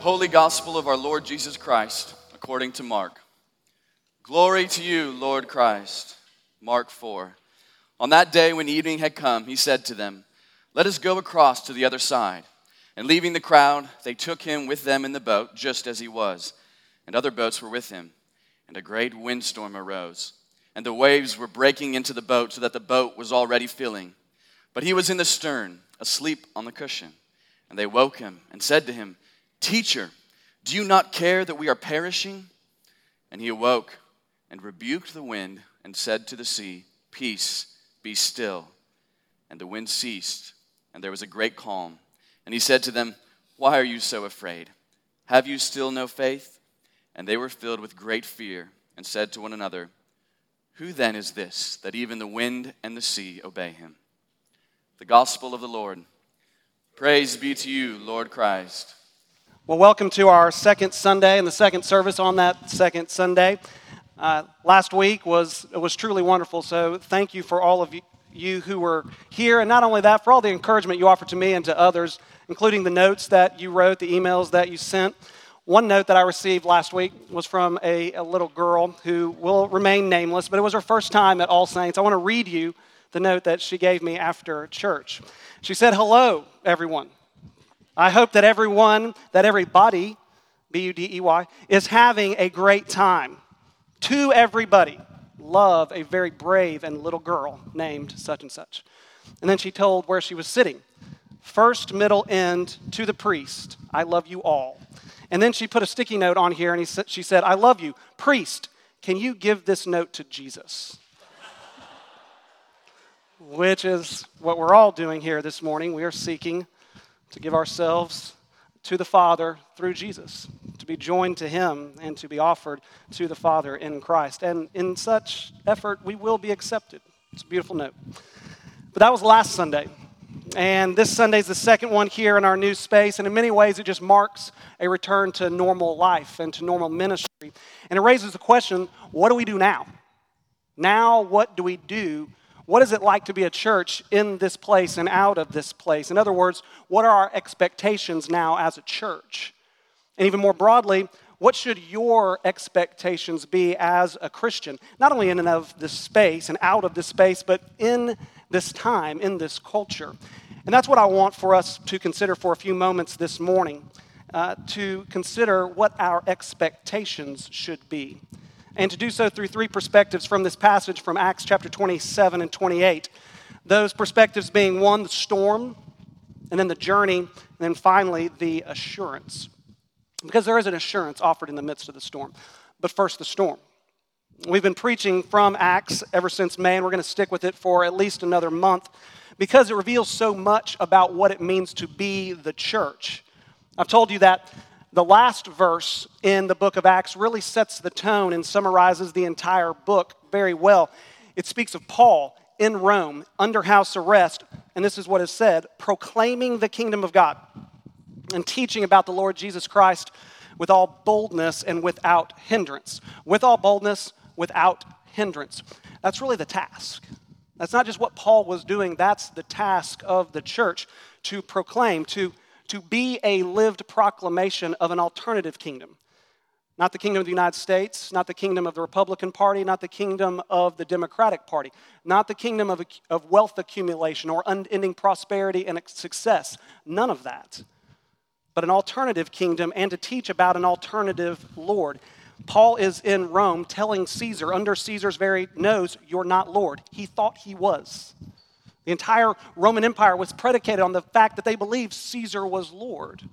Holy Gospel of our Lord Jesus Christ, according to Mark. Glory to you, Lord Christ. Mark 4. On that day when evening had come, he said to them, "Let us go across to the other side." And leaving the crowd, they took him with them in the boat, just as he was. And other boats were with him. And a great windstorm arose. And the waves were breaking into the boat, so that the boat was already filling. But he was in the stern, asleep on the cushion. And they woke him and said to him, "Teacher, do you not care that we are perishing?" And he awoke and rebuked the wind and said to the sea, "Peace, be still." And the wind ceased, and there was a great calm. And he said to them, "Why are you so afraid? Have you still no faith?" And they were filled with great fear and said to one another, "Who then is this, that even the wind and the sea obey him?" The Gospel of the Lord. Praise be to you, Lord Christ. Well, welcome to our second Sunday and the second service on that second Sunday. Last week was truly wonderful, so thank you for all of you who were here, and not only that, for all the encouragement you offered to me and to others, including the notes that you wrote, the emails that you sent. One note that I received last week was from a little girl who will remain nameless, but it was her first time at All Saints. I want to read you the note that she gave me after church. She said, "Hello, everyone. I hope that everybody, B-U-D-E-Y, is having a great time. To everybody, love a very brave and little girl named such and such." And then she told where she was sitting. "First, middle, end, to the priest, I love you all." And then she put a sticky note on here and she said, "I love you. Priest, can you give this note to Jesus?" Which is what we're all doing here this morning. We are seeking to give ourselves to the Father through Jesus, to be joined to him and to be offered to the Father in Christ. And in such effort, we will be accepted. It's a beautiful note. But that was last Sunday. And this Sunday is the second one here in our new space. And in many ways, it just marks a return to normal life and to normal ministry. And it raises the question, what do we do now? Now, what do we do? What is it like to be a church in this place and out of this place? In other words, what are our expectations now as a church? And even more broadly, what should your expectations be as a Christian? Not only in and of this space and out of this space, but in this time, in this culture. And that's what I want for us to consider for a few moments this morning, to consider what our expectations should be. And to do so through three perspectives from this passage from Acts chapter 27 and 28. Those perspectives being one, the storm, and then the journey, and then finally the assurance. Because there is an assurance offered in the midst of the storm. But first, the storm. We've been preaching from Acts ever since May, and we're going to stick with it for at least another month because it reveals so much about what it means to be the church. I've told you that the last verse in the book of Acts really sets the tone and summarizes the entire book very well. It speaks of Paul in Rome, under house arrest, and this is what is said, proclaiming the kingdom of God and teaching about the Lord Jesus Christ with all boldness and without hindrance. With all boldness, without hindrance. That's really the task. That's not just what Paul was doing, that's the task of the church, to proclaim, to be a lived proclamation of an alternative kingdom. Not the kingdom of the United States, not the kingdom of the Republican Party, not the kingdom of the Democratic Party, not the kingdom of wealth accumulation or unending prosperity and success. None of that. But an alternative kingdom and to teach about an alternative Lord. Paul is in Rome telling Caesar, under Caesar's very nose, "You're not Lord." He thought he was. The entire Roman Empire was predicated on the fact that they believed Caesar was Lord.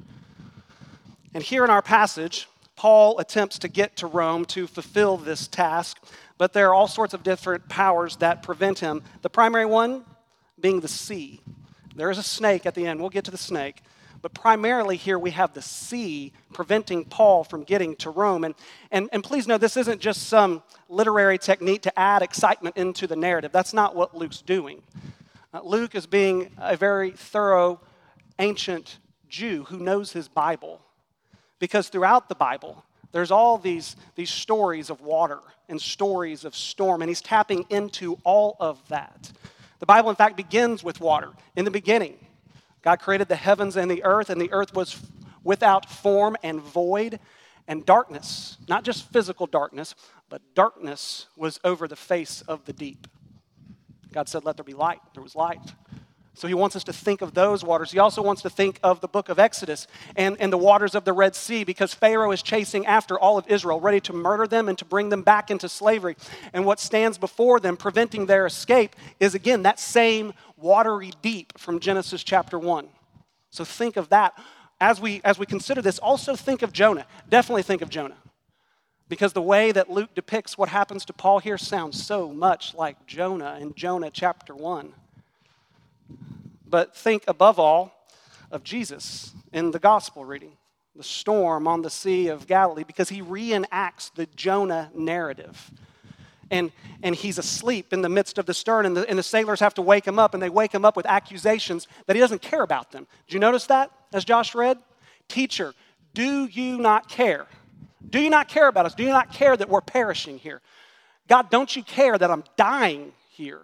And here in our passage, Paul attempts to get to Rome to fulfill this task, but there are all sorts of different powers that prevent him. The primary one being the sea. There is a snake at the end. We'll get to the snake. But primarily here we have the sea preventing Paul from getting to Rome. And please know, this isn't just some literary technique to add excitement into the narrative. That's not what Luke's doing. Luke is being a very thorough, ancient Jew who knows his Bible. Because throughout the Bible, there's all these stories of water and stories of storm, and he's tapping into all of that. The Bible, in fact, begins with water. In the beginning, God created the heavens and the earth was without form and void, and darkness, not just physical darkness, but darkness was over the face of the deep. God said, let there be light. There was light. So he wants us to think of those waters. He also wants to think of the book of Exodus and the waters of the Red Sea, because Pharaoh is chasing after all of Israel, ready to murder them and to bring them back into slavery. And what stands before them, preventing their escape, is again that same watery deep from Genesis chapter 1. So think of that. As we consider this, also think of Jonah. Definitely think of Jonah. Because the way that Luke depicts what happens to Paul here sounds so much like Jonah in Jonah chapter 1. But think above all of Jesus in the gospel reading, the storm on the Sea of Galilee, because he reenacts the Jonah narrative. And he's asleep in the midst of the stern, and the sailors have to wake him up, and they wake him up with accusations that he doesn't care about them. Did you notice that as Josh read? Teacher, do you not care? Do you not care about us? Do you not care that we're perishing here? God, don't you care that I'm dying here?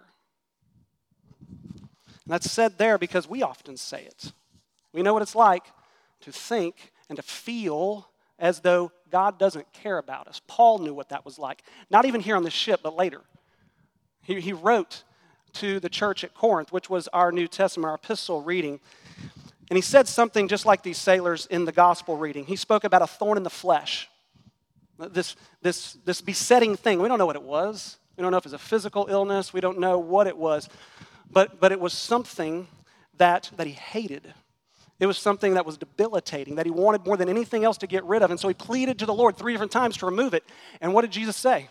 And that's said there because we often say it. We know what it's like to think and to feel as though God doesn't care about us. Paul knew what that was like. Not even here on the ship, but later. He wrote to the church at Corinth, which was our New Testament, our epistle reading. And he said something just like these sailors in the gospel reading. He spoke about a thorn in the flesh. This besetting thing. We don't know what it was. We don't know if it was a physical illness. We don't know what it was. But it was something that he hated. It was something that was debilitating, that he wanted more than anything else to get rid of. And so he pleaded to the Lord 3 different times to remove it. And what did Jesus say?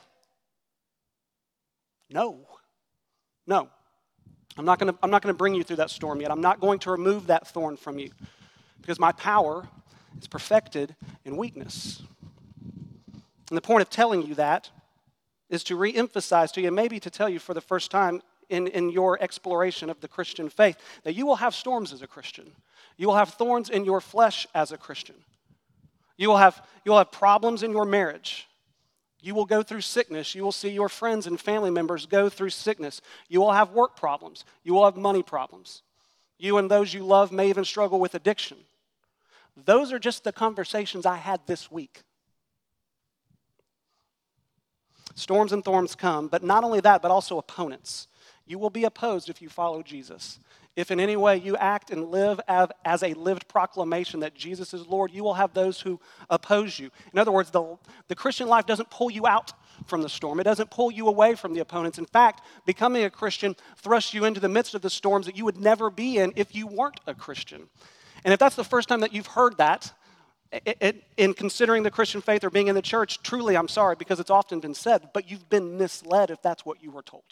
No. I'm not going to bring you through that storm yet. I'm not going to remove that thorn from you, because my power is perfected in weakness. And the point of telling you that is to re-emphasize to you, and maybe to tell you for the first time in your exploration of the Christian faith, that you will have storms as a Christian. You will have thorns in your flesh as a Christian. You will have problems in your marriage. You will go through sickness. You will see your friends and family members go through sickness. You will have work problems. You will have money problems. You and those you love may even struggle with addiction. Those are just the conversations I had this week. Storms and thorns come, but not only that, but also opponents. You will be opposed if you follow Jesus. If in any way you act and live as a lived proclamation that Jesus is Lord, you will have those who oppose you. In other words, the Christian life doesn't pull you out from the storm. It doesn't pull you away from the opponents. In fact, becoming a Christian thrusts you into the midst of the storms that you would never be in if you weren't a Christian. And if that's the first time that you've heard that, in considering the Christian faith or being in the church, truly I'm sorry, because it's often been said, but you've been misled if that's what you were told.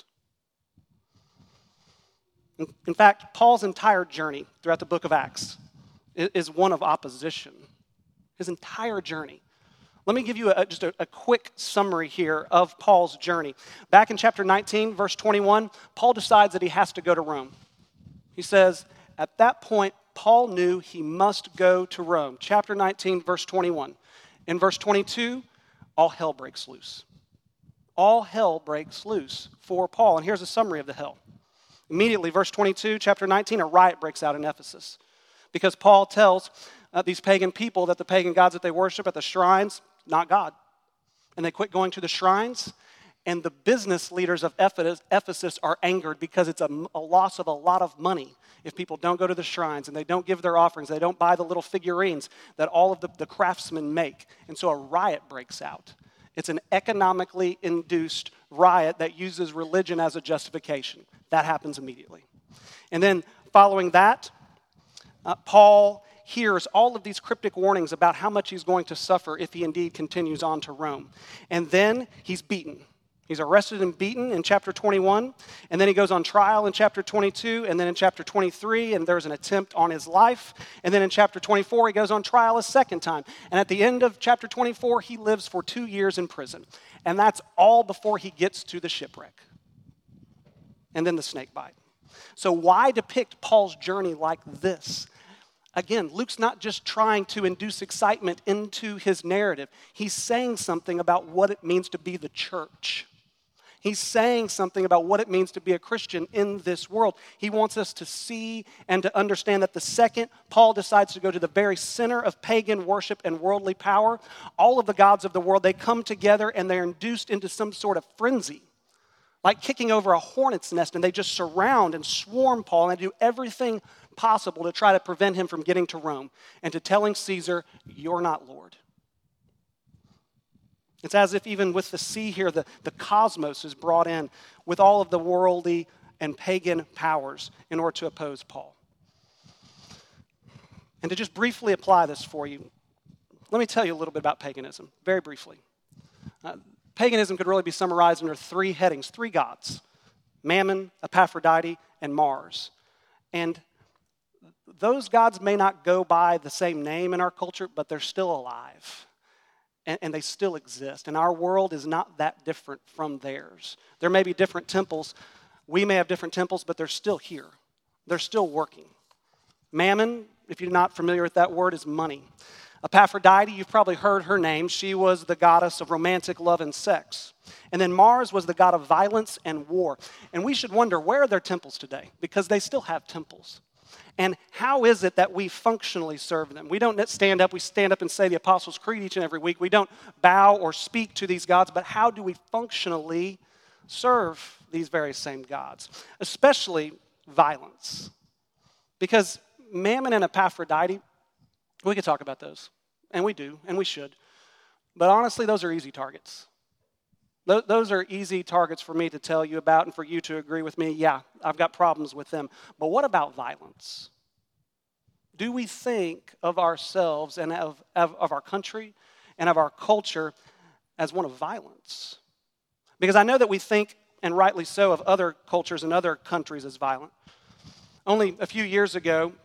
In fact, Paul's entire journey throughout the book of Acts is one of opposition. His entire journey. Let me give you just a quick summary here of Paul's journey. Back in chapter 19, verse 21, Paul decides that he has to go to Rome. He says, at that point, Paul knew he must go to Rome. Chapter 19, verse 21. In verse 22, all hell breaks loose. All hell breaks loose for Paul. And here's a summary of the hell. Immediately, verse 22, chapter 19, a riot breaks out in Ephesus because Paul tells these pagan people that the pagan gods that they worship at the shrines, not God. And they quit going to the shrines, and the business leaders of Ephesus are angered because it's a loss of a lot of money if people don't go to the shrines and they don't give their offerings, they don't buy the little figurines that all of the craftsmen make. And so a riot breaks out. It's an economically induced riot that uses religion as a justification. That happens immediately. And then following that, Paul hears all of these cryptic warnings about how much he's going to suffer if he indeed continues on to Rome. And then he's beaten. He's arrested and beaten in chapter 21, and then he goes on trial in chapter 22, and then in chapter 23, and there's an attempt on his life. And then in chapter 24, he goes on trial a second time. And at the end of chapter 24, he lives for 2 years in prison. And that's all before he gets to the shipwreck. And then the snake bite. So why depict Paul's journey like this? Again, Luke's not just trying to induce excitement into his narrative. He's saying something about what it means to be the church. He's saying something about what it means to be a Christian in this world. He wants us to see and to understand that the second Paul decides to go to the very center of pagan worship and worldly power, all of the gods of the world, they come together and they're induced into some sort of frenzy, like kicking over a hornet's nest, and they just surround and swarm Paul, and they do everything possible to try to prevent him from getting to Rome and to telling Caesar, "You're not Lord." It's as if even with the sea here, the cosmos is brought in with all of the worldly and pagan powers in order to oppose Paul. And to just briefly apply this for you, let me tell you a little bit about paganism, very briefly. Paganism could really be summarized under three headings, three gods: Mammon, Aphrodite, and Mars. And those gods may not go by the same name in our culture, but they're still alive. And they still exist. And our world is not that different from theirs. There may be different temples. We may have different temples, but they're still here. They're still working. Mammon, if you're not familiar with that word, is money. Aphrodite, you've probably heard her name. She was the goddess of romantic love and sex. And then Mars was the god of violence and war. And we should wonder, where are their temples today? Because they still have temples. And how is it that we functionally serve them? We don't stand up and say the Apostles' Creed each and every week. We don't bow or speak to these gods, but how do we functionally serve these very same gods? Especially violence. Because Mammon and Aphrodite, we could talk about those, and we do, and we should. But honestly, those are easy targets. Those are easy targets for me to tell you about and for you to agree with me. Yeah, I've got problems with them. But what about violence? Do we think of ourselves and of our country and of our culture as one of violence? Because I know that we think, and rightly so, of other cultures and other countries as violent. Only a few years ago,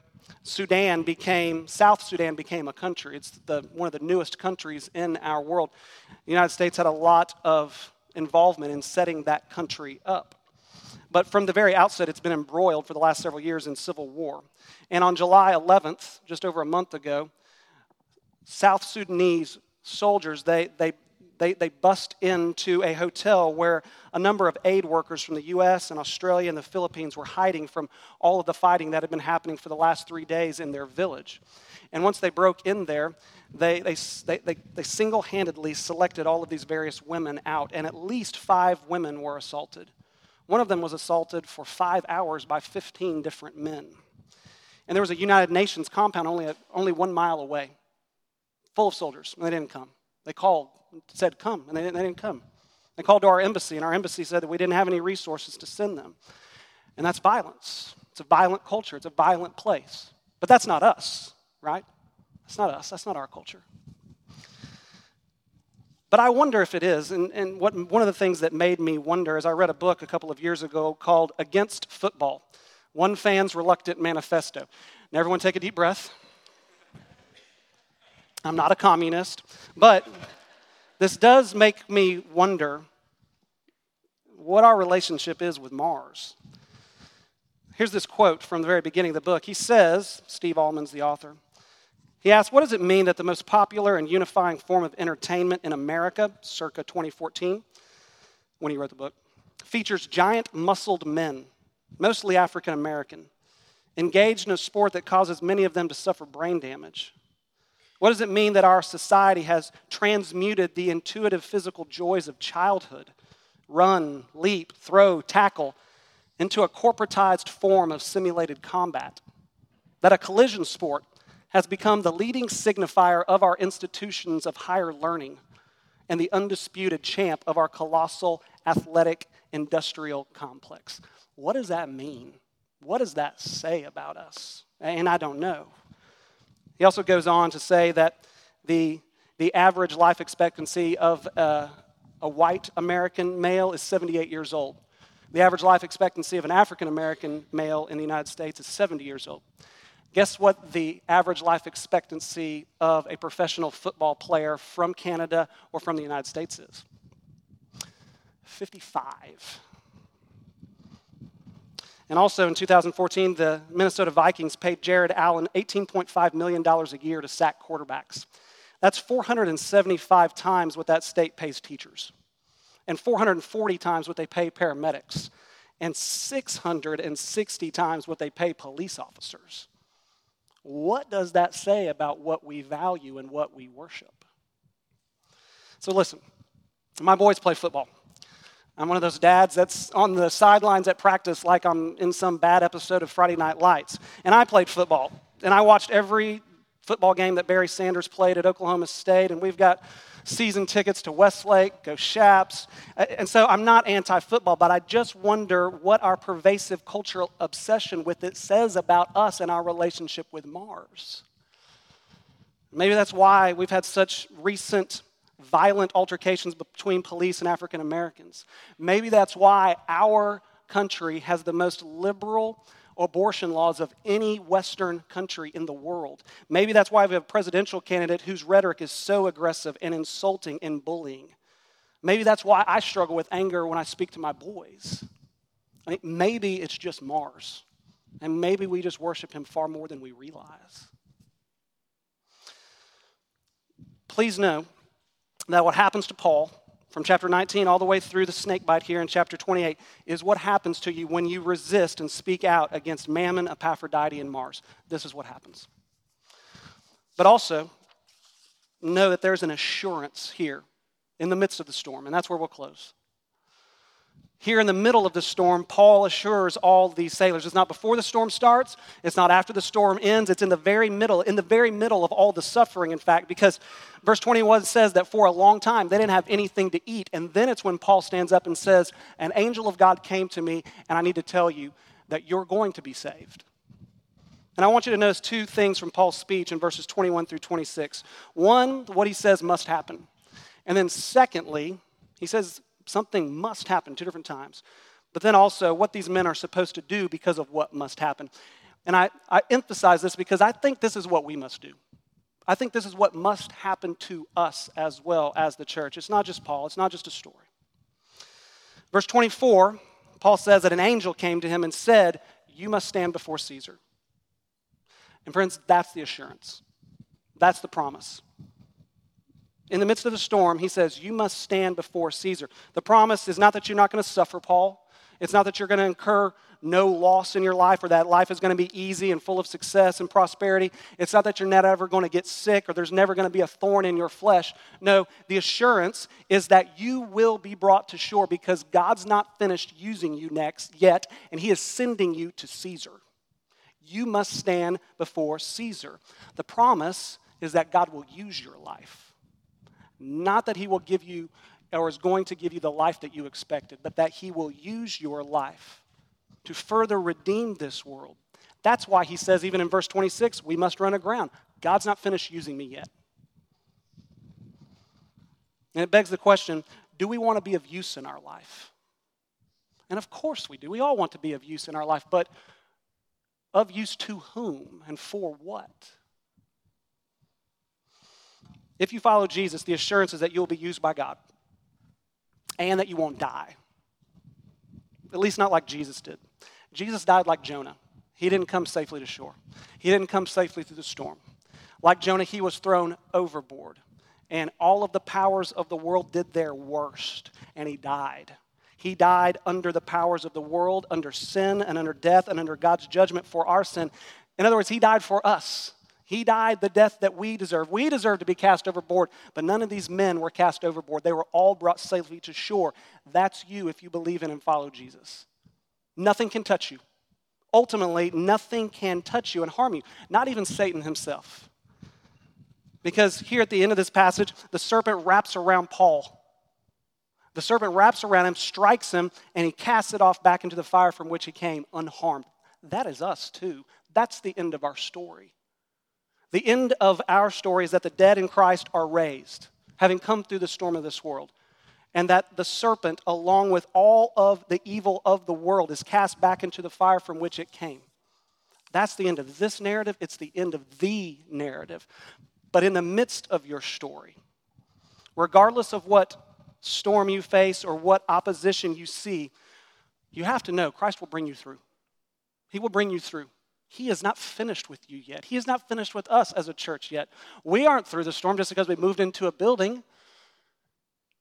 South Sudan became a country. It's one of the newest countries in our world. The United States had a lot of involvement in setting that country up. But from the very outset, it's been embroiled for the last several years in civil war. And on July 11th, just over a month ago, South Sudanese soldiers, they bust into a hotel where a number of aid workers from the U.S. and Australia and the Philippines were hiding from all of the fighting that had been happening for the last 3 days in their village. And once they broke in there, they single-handedly selected all of these various women out, and at least 5 women were assaulted. One of them was assaulted for 5 hours by 15 different men. And there was a United Nations compound only 1 mile away, full of soldiers, and they didn't come. They called, said come, and they didn't come. They called to our embassy, and our embassy said that we didn't have any resources to send them. And that's violence. It's a violent culture. It's a violent place. But that's not us, right? That's not us. That's not our culture. But I wonder if it is, and one of the things that made me wonder is I read a book a couple of years ago called Against Football, One Fan's Reluctant Manifesto. Now everyone take a deep breath. I'm not a communist, but this does make me wonder what our relationship is with Mars. Here's this quote from the very beginning of the book. He says, Steve Almond's the author, he asks, what does it mean that the most popular and unifying form of entertainment in America, circa 2014, when he wrote the book, features giant muscled men, mostly African American, engaged in a sport that causes many of them to suffer brain damage? What does it mean that our society has transmuted the intuitive physical joys of childhood, run, leap, throw, tackle, into a corporatized form of simulated combat? That a collision sport has become the leading signifier of our institutions of higher learning and the undisputed champ of our colossal athletic industrial complex. What does that mean? What does that say about us? And I don't know. He also goes on to say that the average life expectancy of a white American male is 78 years old. The average life expectancy of an African American male in the United States is 70 years old. Guess what the average life expectancy of a professional football player from Canada or from the United States is? 55. And also in 2014, the Minnesota Vikings paid Jared Allen $18.5 million a year to sack quarterbacks. That's 475 times what that state pays teachers. and 440 times what they pay paramedics, and 660 times what they pay police officers. What does that say about what we value and what we worship? So listen, my boys play football. I'm one of those dads that's on the sidelines at practice like I'm in some bad episode of Friday Night Lights. And I played football. And I watched every football game that Barry Sanders played at Oklahoma State. And we've got season tickets to Westlake, go Shaps. And so I'm not anti-football, but I just wonder what our pervasive cultural obsession with it says about us and our relationship with Mars. Maybe that's why we've had such recent violent altercations between police and African Americans. Maybe that's why our country has the most liberal abortion laws of any Western country in the world. Maybe that's why we have a presidential candidate whose rhetoric is so aggressive and insulting and bullying. Maybe that's why I struggle with anger when I speak to my boys. I mean, maybe it's just Mars. And maybe we just worship him far more than we realize. Please know that what happens to Paul from chapter 19 all the way through the snake bite here in chapter 28 is what happens to you when you resist and speak out against Mammon, Epaphroditus, and Mars. This is what happens. But also, know that there's an assurance here in the midst of the storm, and that's where we'll close. Here in the middle of the storm, Paul assures all these sailors. It's not before the storm starts. It's not after the storm ends. It's in the very middle of all the suffering, in fact, because verse 21 says that for a long time they didn't have anything to eat. And then it's when Paul stands up and says, an angel of God came to me, and I need to tell you that you're going to be saved. And I want you to notice two things from Paul's speech in verses 21 through 26. One, what he says must happen. And then secondly, he says, something must happen 2 different times. But then also what these men are supposed to do because of what must happen. And I emphasize this because I think this is what we must do. I think this is what must happen to us as well as the church. It's not just Paul. It's not just a story. Verse 24, Paul says that an angel came to him and said, you must stand before Caesar. And friends, that's the assurance. That's the promise. In the midst of the storm, he says, you must stand before Caesar. The promise is not that you're not going to suffer, Paul. It's not that you're going to incur no loss in your life or that life is going to be easy and full of success and prosperity. It's not that you're not ever going to get sick or there's never going to be a thorn in your flesh. No, the assurance is that you will be brought to shore because God's not finished using you yet, and he is sending you to Caesar. You must stand before Caesar. The promise is that God will use your life. Not that he will give you or is going to give you the life that you expected, but that he will use your life to further redeem this world. That's why he says, even in verse 26, we must run aground. God's not finished using me yet. And it begs the question, do we want to be of use in our life? And of course we do. We all want to be of use in our life, but of use to whom and for what? If you follow Jesus, the assurance is that you'll be used by God and that you won't die. At least not like Jesus did. Jesus died like Jonah. He didn't come safely to shore. He didn't come safely through the storm. Like Jonah, he was thrown overboard. And all of the powers of the world did their worst, and he died. He died under the powers of the world, under sin and under death and under God's judgment for our sin. In other words, he died for us. He died the death that we deserve. We deserve to be cast overboard, but none of these men were cast overboard. They were all brought safely to shore. That's you if you believe in and follow Jesus. Nothing can touch you. Ultimately, nothing can touch you and harm you, not even Satan himself. Because here at the end of this passage, the serpent wraps around Paul. The serpent wraps around him, strikes him, and he casts it off back into the fire from which he came unharmed. That is us too. That's the end of our story. The end of our story is that the dead in Christ are raised, having come through the storm of this world. And that the serpent, along with all of the evil of the world, is cast back into the fire from which it came. That's the end of this narrative. It's the end of the narrative. But in the midst of your story, regardless of what storm you face or what opposition you see, you have to know Christ will bring you through. He will bring you through. He is not finished with you yet. He is not finished with us as a church yet. We aren't through the storm just because we moved into a building.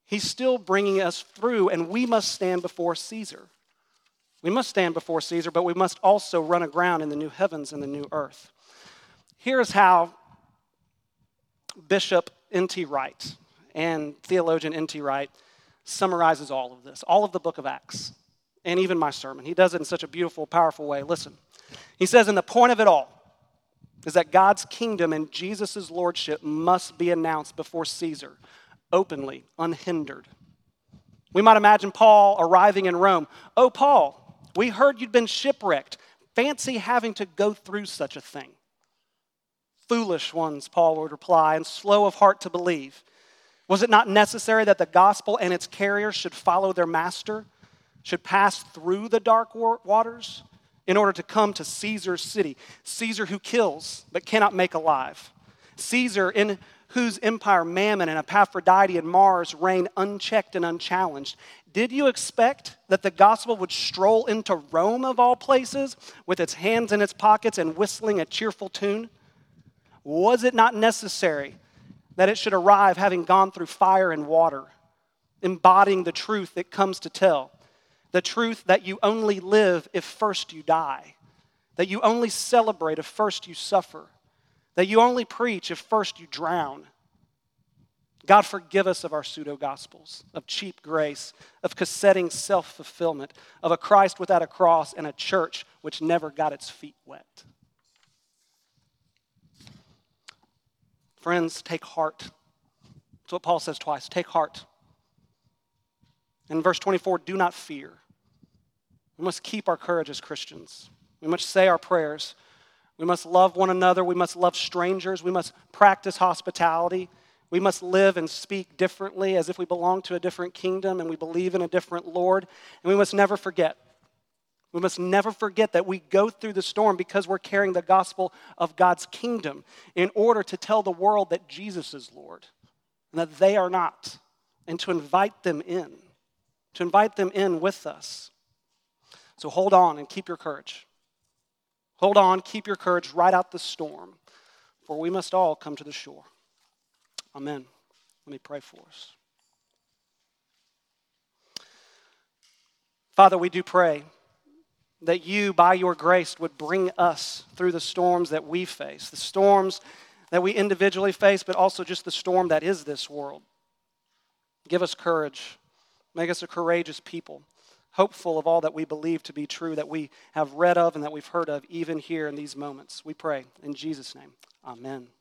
He's still bringing us through, and we must stand before Caesar. We must stand before Caesar, but we must also run aground in the new heavens and the new earth. Here's how Bishop N.T. Wright and theologian N.T. Wright summarizes all of this, all of the book of Acts, and even my sermon. He does it in such a beautiful, powerful way. Listen, he says, and the point of it all is that God's kingdom and Jesus' lordship must be announced before Caesar, openly, unhindered. We might imagine Paul arriving in Rome. Oh, Paul, we heard you'd been shipwrecked. Fancy having to go through such a thing. Foolish ones, Paul would reply, and slow of heart to believe. Was it not necessary that the gospel and its carriers should follow their master, should pass through the dark waters in order to come to Caesar's city? Caesar who kills but cannot make alive. Caesar in whose empire Mammon and Aphrodite and Mars reign unchecked and unchallenged. Did you expect that the gospel would stroll into Rome of all places with its hands in its pockets and whistling a cheerful tune? Was it not necessary that it should arrive having gone through fire and water, embodying the truth it comes to tell, the truth that you only live if first you die, that you only celebrate if first you suffer, that you only preach if first you drown? God forgive us of our pseudo-gospels, of cheap grace, of cassetting self-fulfillment, of a Christ without a cross and a church which never got its feet wet. Friends, take heart. That's what Paul says twice. Take heart. In verse 24, do not fear. We must keep our courage as Christians. We must say our prayers. We must love one another. We must love strangers. We must practice hospitality. We must live and speak differently as if we belong to a different kingdom and we believe in a different Lord. And we must never forget. We must never forget that we go through the storm because we're carrying the gospel of God's kingdom in order to tell the world that Jesus is Lord and that they are not, and to invite them in with us. So hold on and keep your courage. Hold on, keep your courage, ride out the storm, for we must all come to the shore. Amen. Let me pray for us. Father, we do pray that you, by your grace, would bring us through the storms that we face, the storms that we individually face, but also just the storm that is this world. Give us courage. Make us a courageous people, hopeful of all that we believe to be true, that we have read of and that we've heard of even here in these moments. We pray in Jesus' name. Amen.